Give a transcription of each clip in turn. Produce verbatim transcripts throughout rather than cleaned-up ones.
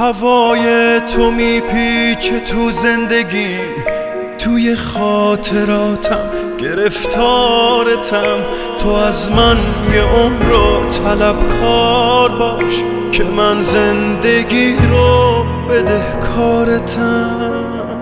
هوای تو میپیچه تو زندگیم، توی خاطراتم گرفتارتم. تو از من یه عمر رو طلبکار باش که من زندگی رو بدهکارتم.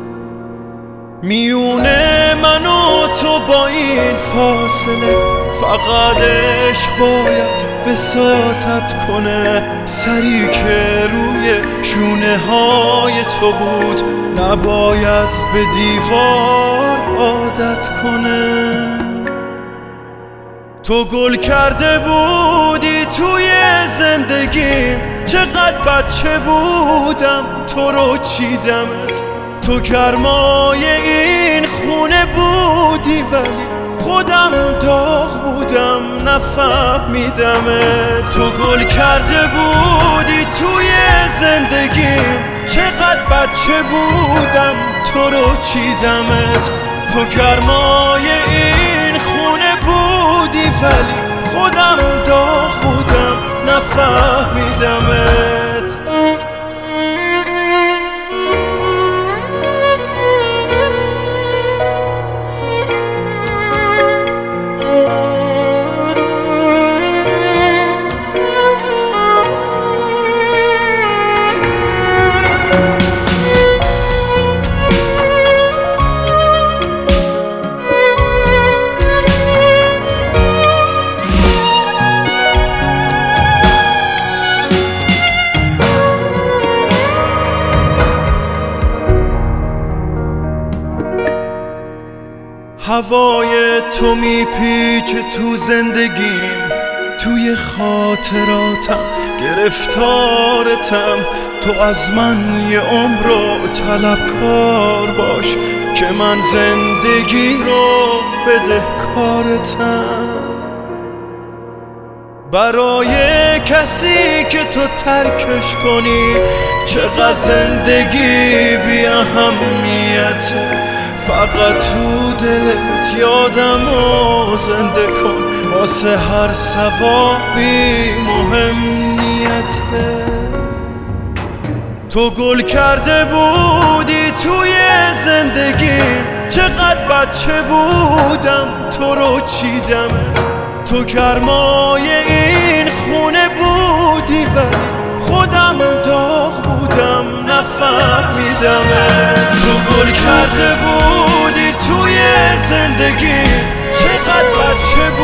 میونه من و تو با این فاصله فقط عشق باید وساطت کنه. سری که روی شونه های تو بود نباید به دیوار عادت کنه. تو گل کرده بودی توی زندگی، چقدر بچه بودم تو رو چیدمت. تو گرمای این خونه بودی ولی خودم داغ بودم نفهمیدمت. تو گل کرده بودی توی زندگیم، چقدر بچه بودم تو رو چیدمت. تو گرمای این خونه بودی ولی خودم داغ بودم نفهمیدمت. هوای تو میپیچه تو زندگیم، توی خاطراتم گرفتارتم. تو از من یه عمر رو طلبکار باش که من زندگی رو بدهکارتم. برای کسی که تو ترکش کنی چقدر زندگی بی اهمیته. فقط تو دلت یادمو زنده کن، واسه هر ثوابی مهم نیته. تو گل کرده بودی توی زندگی، چقدر بچه بودم تو رو چیدمت. تو گرمای این خونه بودی ولی خودم داغ بودم نفهمیدمت. تو گل کرده بودی توی زندگی، چقدر بچه